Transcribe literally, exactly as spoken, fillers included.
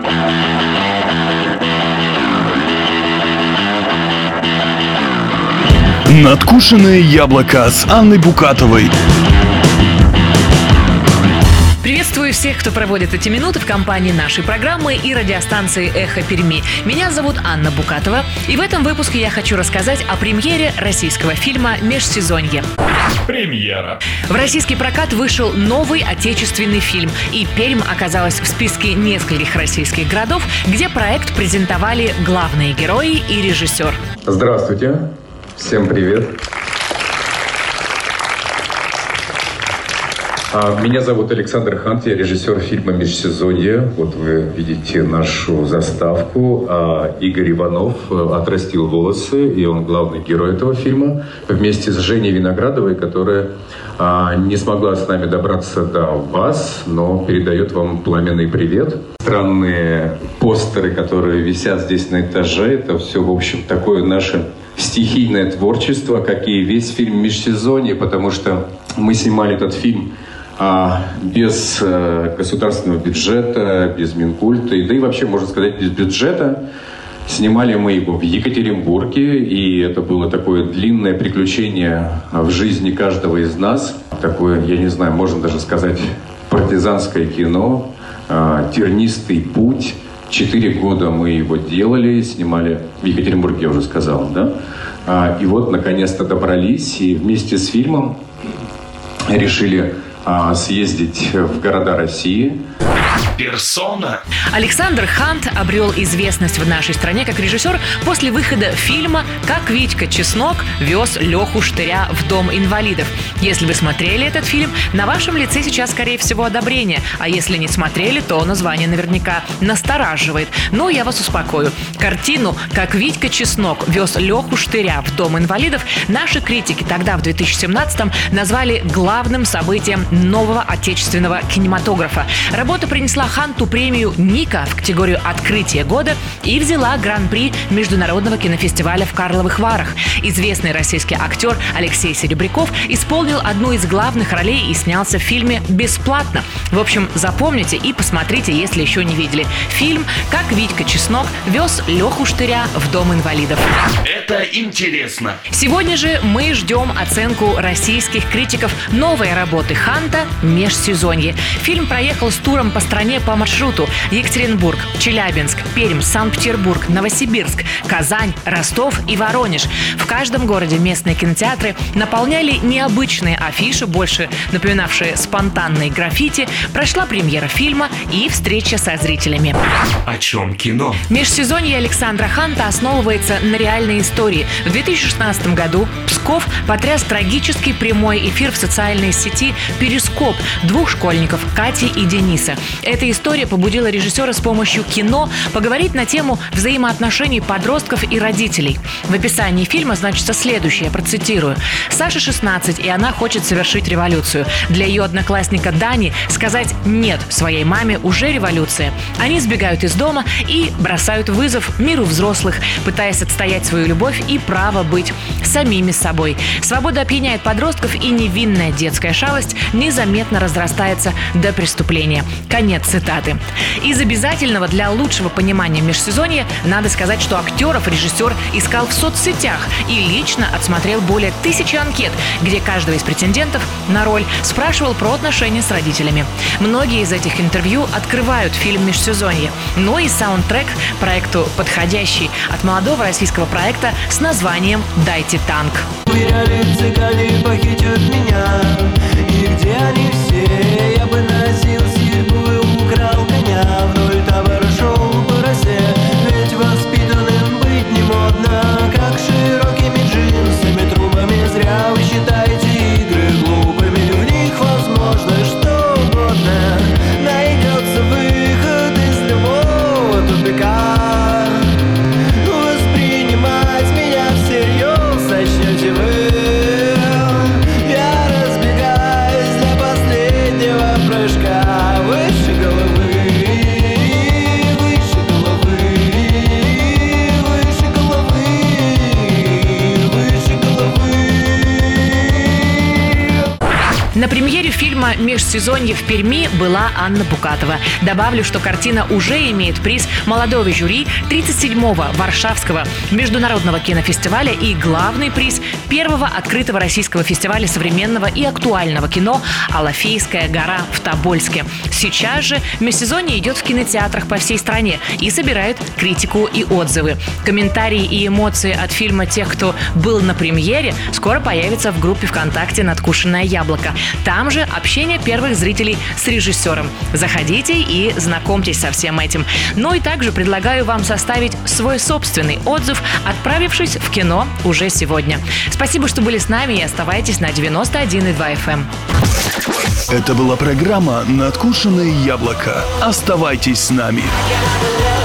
Надкушенное яблоко с Анной Букатовой. Приветствую всех, кто проводит эти минуты в компании нашей программы и радиостанции «Эхо Перми». Меня зовут Анна Букатова, и в этом выпуске я хочу рассказать о премьере российского фильма «Межсезонье». Премьера. В российский прокат вышел новый отечественный фильм, и Пермь оказалась в списке нескольких российских городов, где проект презентовали главные герои и режиссер. Здравствуйте, всем привет. Меня зовут Александр Хант, я режиссер фильма «Межсезонье». Вот вы видите нашу заставку. Игорь Иванов отрастил волосы, и он главный герой этого фильма. Вместе с Женей Виноградовой, которая не смогла с нами добраться до вас, но передает вам пламенный привет. Странные постеры, которые висят здесь на этаже, это все, в общем, такое наше стихийное творчество, как и весь фильм «Межсезонье», потому что мы снимали этот фильм А, без э, государственного бюджета, без Минкульта, и, да и вообще, можно сказать, без бюджета. Снимали мы его в Екатеринбурге, и это было такое длинное приключение в жизни каждого из нас. Такое, я не знаю, можно даже сказать, партизанское кино, э, тернистый путь. Четыре года мы его делали, снимали в Екатеринбурге, я уже сказал, да? А, и вот, наконец-то добрались, и вместе с фильмом решили съездить в города России. Персона. Александр Хант обрел известность в нашей стране как режиссер после выхода фильма «Как Витька Чеснок вез Леху Штыря в дом инвалидов». Если вы смотрели этот фильм, на вашем лице сейчас, скорее всего, одобрение. А если не смотрели, то название наверняка настораживает. Но я вас успокою. Картину «Как Витька Чеснок вез Леху Штыря в дом инвалидов» наши критики тогда, в две тысячи семнадцатом, назвали главным событием нового отечественного кинематографа. Работа принесла Ханту премию «Ника» в категорию «Открытие года» и взяла гран-при Международного кинофестиваля в Карловых Варах. Известный российский актер Алексей Серебряков исполнил одну из главных ролей и снялся в фильме бесплатно. В общем, запомните и посмотрите, если еще не видели. Фильм «Как Витька Чеснок вез Леху Штыря в дом инвалидов». Это интересно. Сегодня же мы ждем оценку российских критиков новой работы Ханта «Межсезонье». Фильм проехал с туром по стране по маршруту Екатеринбург, Челябинск, Пермь, Санкт-Петербург, Новосибирск, Казань, Ростов и Воронеж. В каждом городе местные кинотеатры наполняли необычные афиши, больше напоминавшие спонтанные граффити. Прошла премьера фильма и встреча со зрителями. О чем кино? «Межсезонье» Александра Ханта основывается на реальной истории. В две тысячи шестнадцатом году Псков потряс трагический прямой эфир в социальной сети «Перископ» двух школьников Кати и Дениса. Эта история побудила режиссера с помощью кино поговорить на тему взаимоотношений подростков и родителей. В описании фильма значится следующее, я процитирую. «Саше шестнадцать, и она хочет совершить революцию. Для ее одноклассника Дани сказать «нет» своей маме уже революция. Они сбегают из дома и бросают вызов миру взрослых, пытаясь отстоять свою любовь и право быть самими собой. Свобода опьяняет подростков, и невинная детская шалость незаметно разрастается до преступления». Конец цитаты. Из обязательного для лучшего понимания межсезонья надо сказать, что актеров режиссер искал в соцсетях и лично отсмотрел более тысячи анкет, где каждого из претендентов на роль спрашивал про отношения с родителями. Многие из этих интервью открывают фильм «Межсезонье». Но и саундтрек проекту подходящий от молодого российского проекта с названием «Дайте танк». Уверяли, цыгане похитят меня, и где они все? Я бы носил серьгу и украл коня, вдоль табора шел по росе, ведь воспитанным быть не модно, как широкими джинсами, трубами. Зря вы считаете игры глупыми, в них возможно что угодно, найдется выход из любого тупика. Воспринимать меня всерьез начнете вы. Я разбегаюсь для последнего прыжка выше головы, выше головы, выше головы, выше головы. На премьере Режиссером фильма «Межсезонье в Перми» была Анна Букатова. Добавлю, что картина уже имеет приз молодого жюри тридцать седьмого Варшавского международного кинофестиваля и главный приз первого открытого российского фестиваля современного и актуального кино «Алафейская гора» в Тобольске. Сейчас же «Межсезонье» идет в кинотеатрах по всей стране и собирает критику и отзывы. Комментарии и эмоции от фильма тех, кто был на премьере, скоро появятся в группе ВКонтакте «Надкушенное яблоко». Там же общение первых зрителей с режиссером. Заходите и знакомьтесь со всем этим. Ну и также предлагаю вам составить свой собственный отзыв, отправившись в кино уже сегодня. Спасибо, что были с нами, и оставайтесь на девяносто один и два эф эм. Это была программа «Надкушенное яблоко». Оставайтесь с нами. Я